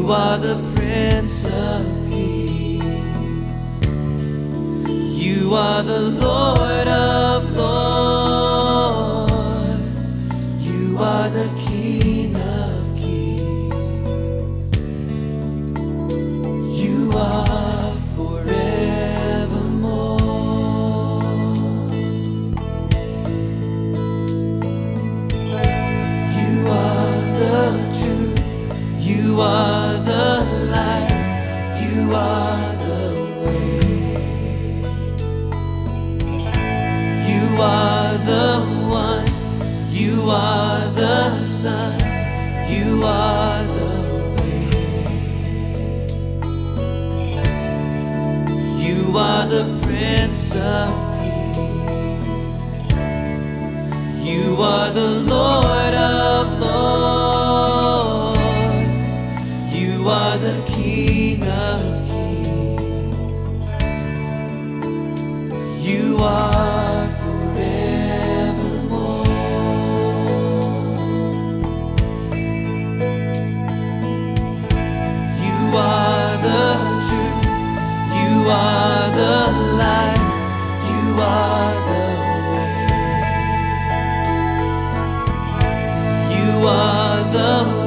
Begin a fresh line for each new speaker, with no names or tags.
are the Prince of Peace. You are the Lord of Lords. You are the King of Kings. You are forevermore. You are the truth. You are the light. You are the way. You are the one. You are the sun. You are the way. You are the Prince of Peace. You are the Lord of Lords. You are the King of Kings. You are forevermore. You are the truth. You are the light. You are the way. You are the